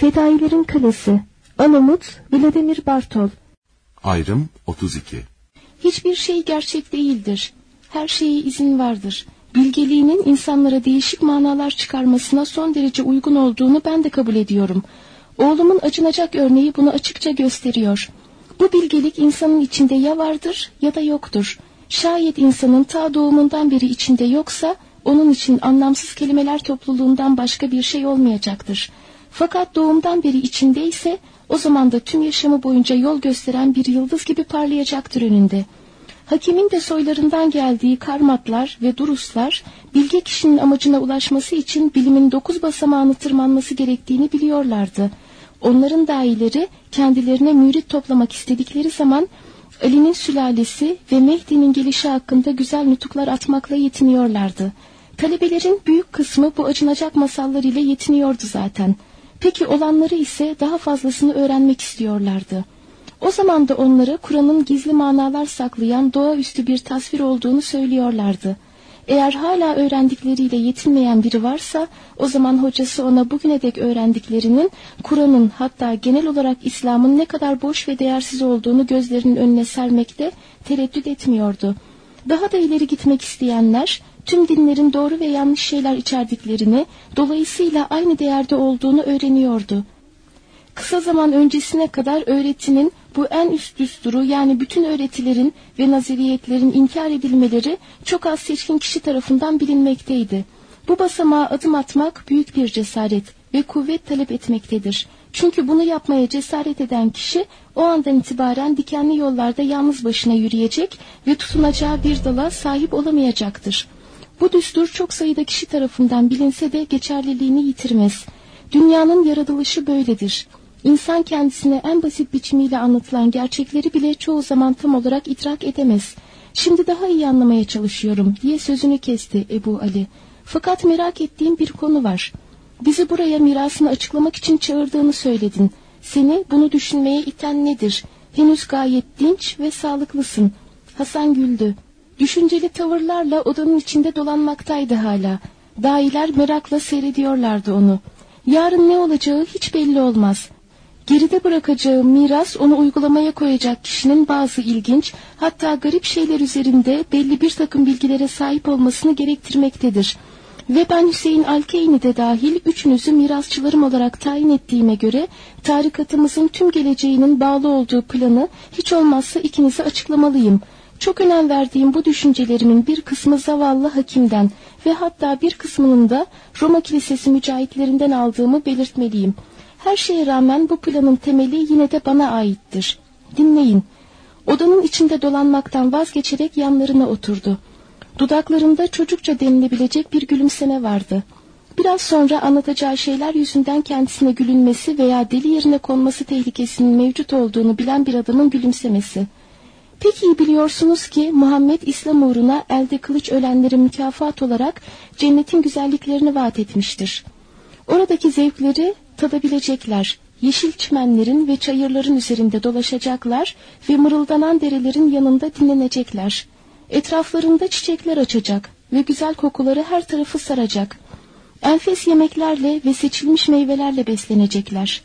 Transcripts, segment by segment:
Fedailerin Kalesi. Alamut, Vladimir Bartol. Ayrım 32. Hiçbir şey gerçek değildir. Her şeye izin vardır. Bilgeliğinin insanlara değişik manalar çıkarmasına son derece uygun olduğunu ben de kabul ediyorum. Oğlumun acınacak örneği bunu açıkça gösteriyor. Bu bilgelik insanın içinde ya vardır ya da yoktur. Şayet insanın ta doğumundan beri içinde yoksa, onun için anlamsız kelimeler topluluğundan başka bir şey olmayacaktır. Fakat doğumdan beri içindeyse, o zaman da tüm yaşamı boyunca yol gösteren bir yıldız gibi parlayacaktır önünde. Hakimin de soylarından geldiği Karmatlar ve Duruslar, bilge kişinin amacına ulaşması için bilimin 9 basamağını tırmanması gerektiğini biliyorlardı. Onların dahileri kendilerine mürit toplamak istedikleri zaman, Ali'nin sülalesi ve Mehdi'nin gelişi hakkında güzel nutuklar atmakla yetiniyorlardı. Talebelerin büyük kısmı bu acınacak masallar ile yetiniyordu zaten. Peki olanları ise daha fazlasını öğrenmek istiyorlardı. O zaman da onlara Kur'an'ın gizli manalar saklayan doğaüstü bir tasvir olduğunu söylüyorlardı. Eğer hala öğrendikleriyle yetinmeyen biri varsa, o zaman hocası ona bugüne dek öğrendiklerinin Kur'an'ın, hatta genel olarak İslam'ın ne kadar boş ve değersiz olduğunu gözlerinin önüne sermekte tereddüt etmiyordu. Daha da ileri gitmek isteyenler, tüm dinlerin doğru ve yanlış şeyler içerdiklerini, dolayısıyla aynı değerde olduğunu öğreniyordu. Kısa zaman öncesine kadar öğretinin bu en üst düsturu, yani bütün öğretilerin ve nazariyetlerin inkar edilmeleri çok az seçkin kişi tarafından bilinmekteydi. Bu basamağa adım atmak büyük bir cesaret ve kuvvet talep etmektedir. Çünkü bunu yapmaya cesaret eden kişi o andan itibaren dikenli yollarda yalnız başına yürüyecek ve tutunacağı bir dala sahip olamayacaktır. Bu düstur çok sayıda kişi tarafından bilinse de geçerliliğini yitirmez. Dünyanın yaratılışı böyledir. İnsan kendisine en basit biçimiyle anlatılan gerçekleri bile çoğu zaman tam olarak idrak edemez. Şimdi daha iyi anlamaya çalışıyorum diye sözünü kesti Ebu Ali. Fakat merak ettiğim bir konu var. Bizi buraya mirasını açıklamak için çağırdığını söyledin. Seni bunu düşünmeye iten nedir? Henüz gayet dinç ve sağlıklısın. Hasan güldü. Düşünceli tavırlarla odanın içinde dolanmaktaydı hala. Dahiler merakla seyrediyorlardı onu. Yarın ne olacağı hiç belli olmaz. Geride bırakacağı miras onu uygulamaya koyacak kişinin bazı ilginç, hatta garip şeyler üzerinde belli bir takım bilgilere sahip olmasını gerektirmektedir. Ve ben Hüseyin Alkeyni de dahil üçünüzü mirasçılarım olarak tayin ettiğime göre, tarikatımızın tüm geleceğinin bağlı olduğu planı hiç olmazsa ikinize açıklamalıyım. Çok önem verdiğim bu düşüncelerimin bir kısmı zavallı Hakim'den ve hatta bir kısmının da Roma Kilisesi mücahitlerinden aldığımı belirtmeliyim. Her şeye rağmen bu planın temeli yine de bana aittir. Dinleyin. Odanın içinde dolanmaktan vazgeçerek yanlarına oturdu. Dudaklarında çocukça denilebilecek bir gülümseme vardı. Biraz sonra anlatacağı şeyler yüzünden kendisine gülünmesi veya deli yerine konması tehlikesinin mevcut olduğunu bilen bir adamın gülümsemesi. Pek iyi biliyorsunuz ki Muhammed İslam uğruna elde kılıç ölenlere mükafat olarak cennetin güzelliklerini vaat etmiştir. Oradaki zevkleri tadabilecekler, yeşil çimenlerin ve çayırların üzerinde dolaşacaklar ve mırıldanan derelerin yanında dinlenecekler. Etraflarında çiçekler açacak ve güzel kokuları her tarafı saracak. Enfes yemeklerle ve seçilmiş meyvelerle beslenecekler.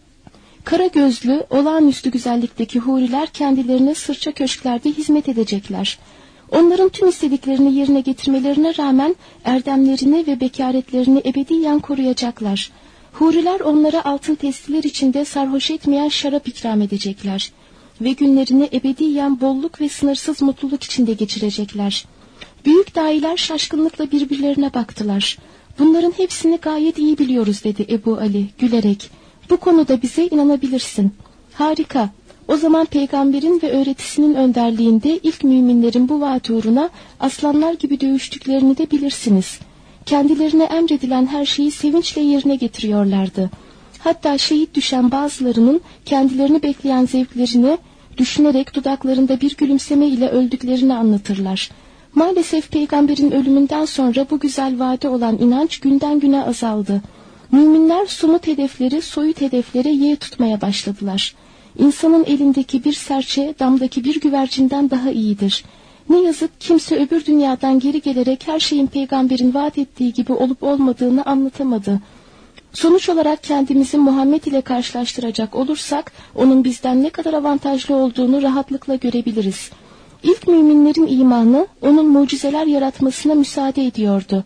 Kara gözlü, olağanüstü güzellikteki huriler kendilerine sırça köşklerde hizmet edecekler. Onların tüm istediklerini yerine getirmelerine rağmen erdemlerini ve bekaretlerini ebediyen koruyacaklar. Huriler onlara altın testiler içinde sarhoş etmeyen şarap ikram edecekler ve günlerini ebediyen bolluk ve sınırsız mutluluk içinde geçirecekler. Büyük dahiler şaşkınlıkla birbirlerine baktılar. Bunların hepsini gayet iyi biliyoruz dedi Ebu Ali gülerek. Bu konuda bize inanabilirsin. Harika. O zaman peygamberin ve öğretisinin önderliğinde ilk müminlerin bu vaat uğruna aslanlar gibi dövüştüklerini de bilirsiniz. Kendilerine emredilen her şeyi sevinçle yerine getiriyorlardı. Hatta şehit düşen bazılarının kendilerini bekleyen zevklerini düşünerek dudaklarında bir gülümseme ile öldüklerini anlatırlar. Maalesef peygamberin ölümünden sonra bu güzel vaade olan inanç günden güne azaldı. Müminler somut hedefleri soyut hedeflere yer tutmaya başladılar. İnsanın elindeki bir serçe damdaki bir güvercinden daha iyidir. Ne yazık kimse öbür dünyadan geri gelerek her şeyin peygamberin vaat ettiği gibi olup olmadığını anlatamadı. Sonuç olarak kendimizi Muhammed ile karşılaştıracak olursak onun bizden ne kadar avantajlı olduğunu rahatlıkla görebiliriz. İlk müminlerin imanı onun mucizeler yaratmasına müsaade ediyordu.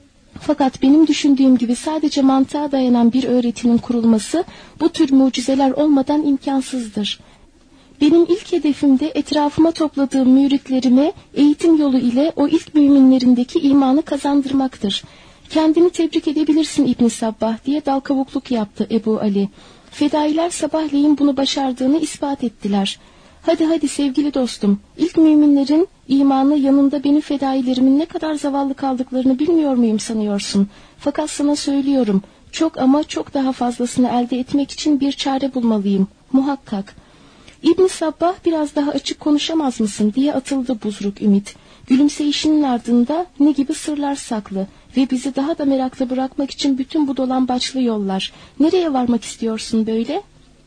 Fakat benim düşündüğüm gibi sadece mantığa dayanan bir öğretinin kurulması bu tür mucizeler olmadan imkansızdır. Benim ilk hedefim de etrafıma topladığım müritlerime eğitim yolu ile o ilk müminlerindeki imanı kazandırmaktır. Kendini tebrik edebilirsin İbn Sabbah diye dal kavukluk yaptı Ebu Ali. Fedailer sabahleyin bunu başardığını ispat ettiler. Hadi sevgili dostum, ilk müminlerin imanı yanında benim fedailerimin ne kadar zavallı kaldıklarını bilmiyor muyum sanıyorsun? Fakat sana söylüyorum, çok ama çok daha fazlasını elde etmek için bir çare bulmalıyım, muhakkak. İbn Sabbah biraz daha açık konuşamaz mısın diye atıldı Buzruk Ümit. Gülümseyişinin ardında ne gibi sırlar saklı ve bizi daha da merakla bırakmak için bütün bu dolambaçlı yollar. Nereye varmak istiyorsun böyle?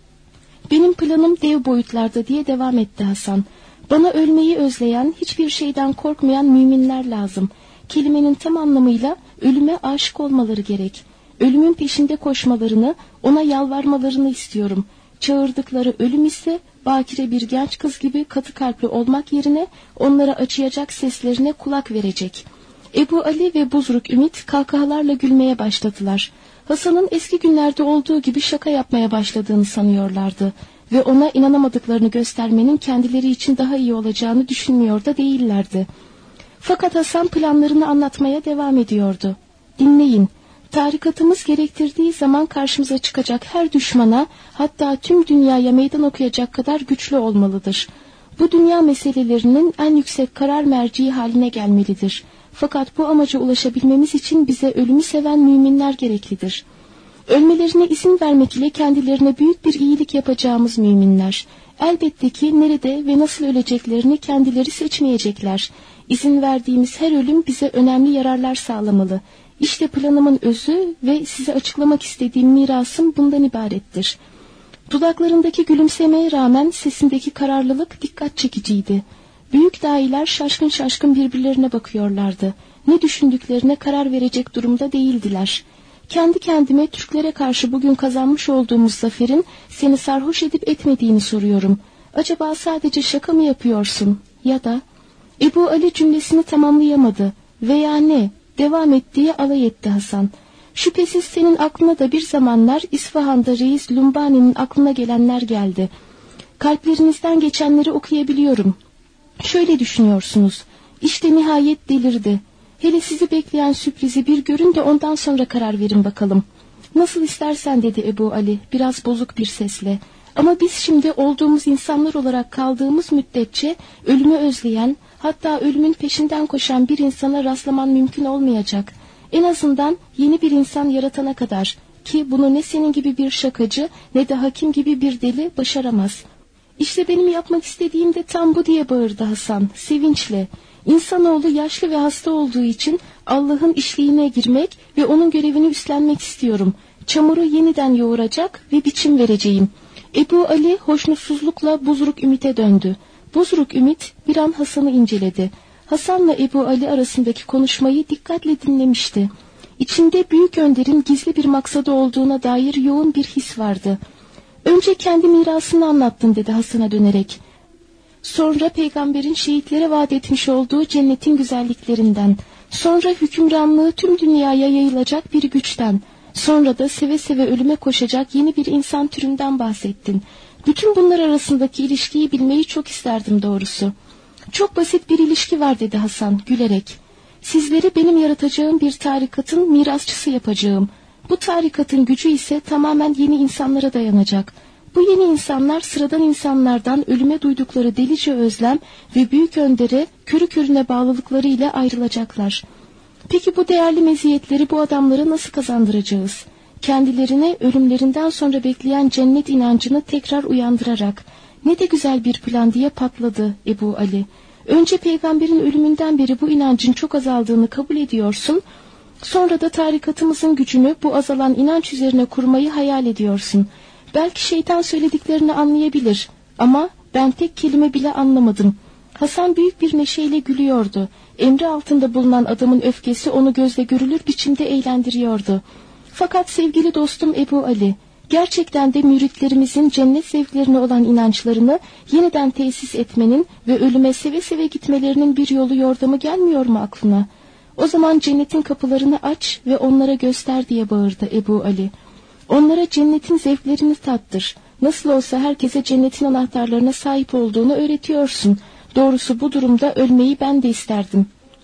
Benim planım dev boyutlarda diye devam etti Hasan. Bana ölmeyi özleyen, hiçbir şeyden korkmayan müminler lazım. Kelimenin tam anlamıyla ölüme aşık olmaları gerek. Ölümün peşinde koşmalarını, ona yalvarmalarını istiyorum. Çağırdıkları ölüm ise bakire bir genç kız gibi katı kalpli olmak yerine onlara acıyacak seslerine kulak verecek. Ebu Ali ve Buzruk Ümit kahkahalarla gülmeye başladılar. Hasan'ın eski günlerde olduğu gibi şaka yapmaya başladığını sanıyorlardı ve ona inanamadıklarını göstermenin kendileri için daha iyi olacağını düşünmüyor da değillerdi. Fakat Hasan planlarını anlatmaya devam ediyordu. Dinleyin. Tarikatımız gerektirdiği zaman karşımıza çıkacak her düşmana, hatta tüm dünyaya meydan okuyacak kadar güçlü olmalıdır. Bu dünya meselelerinin en yüksek karar merciği haline gelmelidir. Fakat bu amaca ulaşabilmemiz için bize ölümü seven müminler gereklidir. Ölmelerine izin vermek ile kendilerine büyük bir iyilik yapacağımız müminler. Elbette ki nerede ve nasıl öleceklerini kendileri seçmeyecekler. İzin verdiğimiz her ölüm bize önemli yararlar sağlamalı. İşte planımın özü ve size açıklamak istediğim mirasım bundan ibarettir. Dudaklarındaki gülümsemeye rağmen sesindeki kararlılık dikkat çekiciydi. Büyük dahiler şaşkın şaşkın birbirlerine bakıyorlardı. Ne düşündüklerine karar verecek durumda değildiler. Kendi kendime Türklere karşı bugün kazanmış olduğumuz zaferin seni sarhoş edip etmediğini soruyorum. Acaba sadece şaka mı yapıyorsun? Ya da... Ebu Ali cümlesini tamamlayamadı. Veya ne? Devam et diye alay etti Hasan. Şüphesiz senin aklına da bir zamanlar İsfahan'da reis Lumbani'nin aklına gelenler geldi. Kalplerinizden geçenleri okuyabiliyorum. Şöyle düşünüyorsunuz. İşte nihayet delirdi. Hele sizi bekleyen sürprizi bir görün de ondan sonra karar verin bakalım. Nasıl istersen dedi Ebu Ali biraz bozuk bir sesle. Ama biz şimdi olduğumuz insanlar olarak kaldığımız müddetçe ölümü özleyen, hatta ölümün peşinden koşan bir insana rastlaman mümkün olmayacak. En azından yeni bir insan yaratana kadar, ki bunu ne senin gibi bir şakacı ne de hakim gibi bir deli başaramaz. İşte benim yapmak istediğim de tam bu diye bağırdı Hasan sevinçle. İnsanoğlu yaşlı ve hasta olduğu için Allah'ın işliğine girmek ve onun görevini üstlenmek istiyorum. Çamuru yeniden yoğuracak ve biçim vereceğim. Ebu Ali hoşnutsuzlukla Buzruk Ümit'e döndü. Buzruk Ümit bir an Hasan'ı inceledi. Hasan'la Ebu Ali arasındaki konuşmayı dikkatle dinlemişti. İçinde büyük önderin gizli bir maksadı olduğuna dair yoğun bir his vardı. Önce kendi mirasını anlattın dedi Hasan'a dönerek. Sonra peygamberin şehitlere vaat etmiş olduğu cennetin güzelliklerinden. Sonra hükümranlığı tüm dünyaya yayılacak bir güçten. Sonra da seve seve ölüme koşacak yeni bir insan türünden bahsettin. Bütün bunlar arasındaki ilişkiyi bilmeyi çok isterdim doğrusu. Çok basit bir ilişki var dedi Hasan gülerek. Sizleri benim yaratacağım bir tarikatın mirasçısı yapacağım. Bu tarikatın gücü ise tamamen yeni insanlara dayanacak. Bu yeni insanlar sıradan insanlardan ölüme duydukları delice özlem ve büyük öndere körü körüne bağlılıkları ile ayrılacaklar. Peki bu değerli meziyetleri bu adamlara nasıl kazandıracağız? Kendilerine ölümlerinden sonra bekleyen cennet inancını tekrar uyandırarak. Ne de güzel bir plan diye patladı Ebu Ali. Önce peygamberin ölümünden beri bu inancın çok azaldığını kabul ediyorsun. Sonra da tarikatımızın gücünü bu azalan inanç üzerine kurmayı hayal ediyorsun. Belki şeytan söylediklerini anlayabilir ama ben tek kelime bile anlamadım. Hasan büyük bir neşeyle gülüyordu. Emri altında bulunan adamın öfkesi onu gözle görülür biçimde eğlendiriyordu. Fakat sevgili dostum Ebu Ali, gerçekten de müritlerimizin cennet zevklerine olan inançlarını yeniden tesis etmenin ve ölüme seve seve gitmelerinin bir yolu yordamı gelmiyor mu aklına? O zaman cennetin kapılarını aç ve onlara göster diye bağırdı Ebu Ali. Onlara cennetin zevklerini tattır. Nasıl olsa herkese cennetin anahtarlarına sahip olduğunu öğretiyorsun. Doğrusu bu durumda ölmeyi ben de isterdim.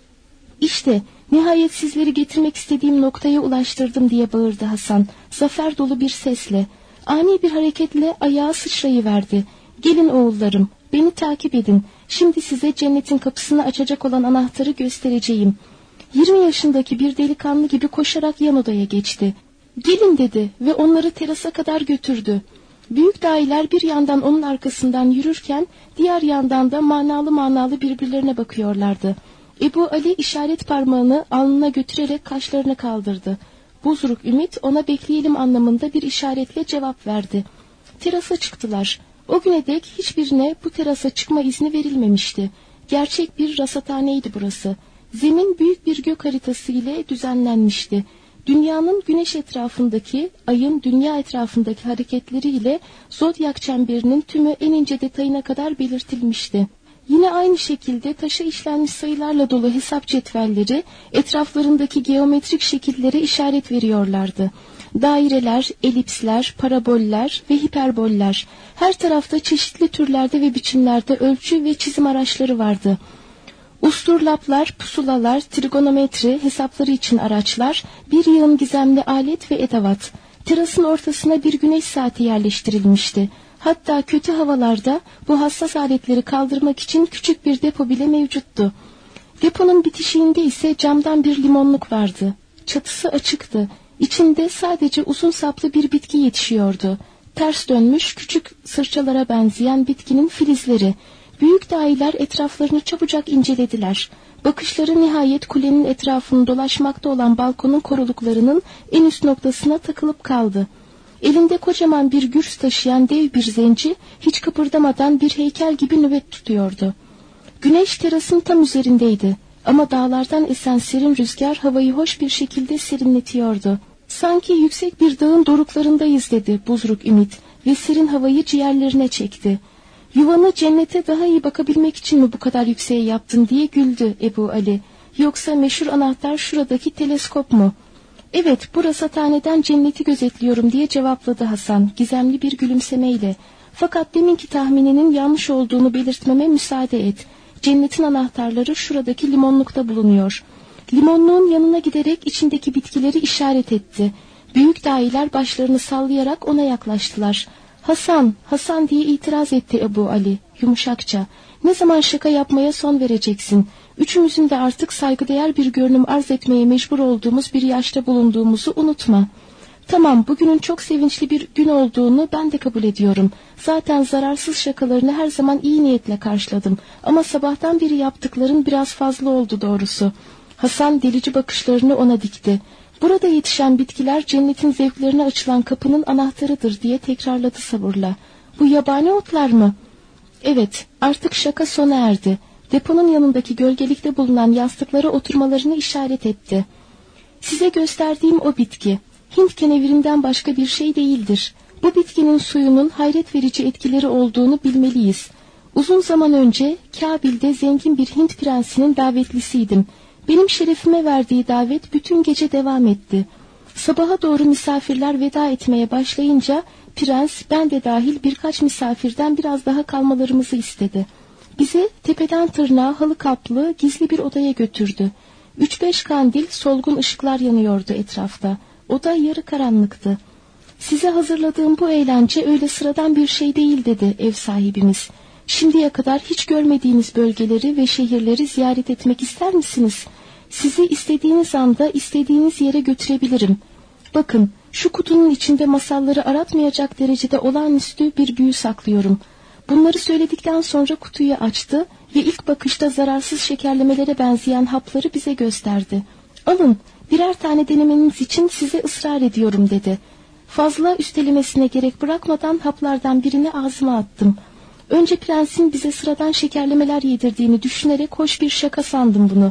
İşte nihayet sizleri getirmek istediğim noktaya ulaştırdım diye bağırdı Hasan, zafer dolu bir sesle. Ani bir hareketle ayağı sıçrayıverdi. Gelin oğullarım, beni takip edin. Şimdi size cennetin kapısını açacak olan anahtarı göstereceğim. 20 yaşındaki bir delikanlı gibi koşarak yan odaya geçti. Gelin dedi ve onları terasa kadar götürdü. Büyük dahiler bir yandan onun arkasından yürürken diğer yandan da manalı birbirlerine bakıyorlardı. Ebu Ali işaret parmağını alnına götürerek kaşlarını kaldırdı. Buzruk Ümit ona bekleyelim anlamında bir işaretle cevap verdi. Terasa çıktılar. O güne dek hiçbirine bu terasa çıkma izni verilmemişti. Gerçek bir rasathaneydi burası. Zemin büyük bir gök haritası ile düzenlenmişti. Dünyanın güneş etrafındaki, ayın dünya etrafındaki hareketleriyle zodyak çemberinin tümü en ince detayına kadar belirtilmişti. Yine aynı şekilde taşa işlenmiş sayılarla dolu hesap cetvelleri etraflarındaki geometrik şekillere işaret veriyorlardı. Daireler, elipsler, paraboller ve hiperboller, her tarafta çeşitli türlerde ve biçimlerde ölçü ve çizim araçları vardı. Usturlaplar, pusulalar, trigonometri, hesapları için araçlar, bir yığın gizemli alet ve edevat. Terasın ortasına bir güneş saati yerleştirilmişti. Hatta kötü havalarda bu hassas aletleri kaldırmak için küçük bir depo bile mevcuttu. Deponun bitişiğinde ise camdan bir limonluk vardı. Çatısı açıktı. İçinde sadece uzun saplı bir bitki yetişiyordu. Ters dönmüş küçük sırçalara benzeyen bitkinin filizleri. Büyük dahiler etraflarını çabucak incelediler. Bakışları nihayet kulenin etrafını dolaşmakta olan balkonun koruluklarının en üst noktasına takılıp kaldı. Elinde kocaman bir gürs taşıyan dev bir zenci hiç kıpırdamadan bir heykel gibi nöbet tutuyordu. Güneş terasın tam üzerindeydi ama dağlardan esen serin rüzgar havayı hoş bir şekilde serinletiyordu. Sanki yüksek bir dağın doruklarındayız dedi Buzruk Ümit ve serin havayı ciğerlerine çekti. Yuvanı cennete daha iyi bakabilmek için mi bu kadar yükseğe yaptın diye güldü Ebu Ali. Yoksa meşhur anahtar şuradaki teleskop mu? Evet, bu rasathaneden cenneti gözetliyorum diye cevapladı Hasan gizemli bir gülümsemeyle. Fakat deminki tahmininin yanlış olduğunu belirtmeme müsaade et. Cennetin anahtarları şuradaki limonlukta bulunuyor. Limonluğun yanına giderek içindeki bitkileri işaret etti. Büyük dahiler başlarını sallayarak ona yaklaştılar. Hasan, Hasan diye itiraz etti Ebu Ali yumuşakça. Ne zaman şaka yapmaya son vereceksin? Üçümüzün de artık saygıdeğer bir görünüm arz etmeye mecbur olduğumuz bir yaşta bulunduğumuzu unutma. Tamam, bugünün çok sevinçli bir gün olduğunu ben de kabul ediyorum. Zaten zararsız şakalarını her zaman iyi niyetle karşıladım. Ama sabahtan beri yaptıkların biraz fazla oldu doğrusu. Hasan delici bakışlarını ona dikti. Burada yetişen bitkiler cennetin zevklerine açılan kapının anahtarıdır diye tekrarladı sabırla. Bu yabani otlar mı? Evet, artık şaka sona erdi. Deponun yanındaki gölgelikte bulunan yastıklara oturmalarını işaret etti. Size gösterdiğim o bitki, Hint kenevirinden başka bir şey değildir. Bu bitkinin suyunun hayret verici etkileri olduğunu bilmeliyiz. Uzun zaman önce Kabil'de zengin bir Hint prensinin davetlisiydim. Benim şerefime verdiği davet bütün gece devam etti. Sabaha doğru misafirler veda etmeye başlayınca prens ben de dahil birkaç misafirden biraz daha kalmalarımızı istedi. Bizi tepeden tırnağa halı kaplı gizli bir odaya götürdü. 3-5 kandil, solgun ışıklar yanıyordu etrafta. Oda yarı karanlıktı. Size hazırladığım bu eğlence öyle sıradan bir şey değil dedi ev sahibimiz. Şimdiye kadar hiç görmediğiniz bölgeleri ve şehirleri ziyaret etmek ister misiniz? Sizi istediğiniz anda istediğiniz yere götürebilirim. Bakın, şu kutunun içinde masalları aratmayacak derecede olağanüstü bir büyü saklıyorum. Bunları söyledikten sonra kutuyu açtı ve ilk bakışta zararsız şekerlemelere benzeyen hapları bize gösterdi. Alın, birer tane denemeniz için size ısrar ediyorum dedi. Fazla üstelemesine gerek bırakmadan haplardan birini ağzıma attım. Önce prensin bize sıradan şekerlemeler yedirdiğini düşünerek hoş bir şaka sandım bunu.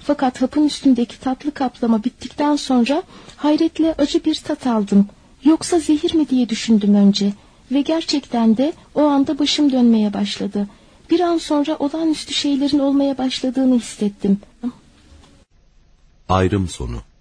Fakat hapın üstündeki tatlı kaplama bittikten sonra hayretle acı bir tat aldım. Yoksa zehir mi diye düşündüm önce. Ve gerçekten de o anda başım dönmeye başladı. Bir an sonra olağanüstü şeylerin olmaya başladığını hissettim. Ayrım sonu.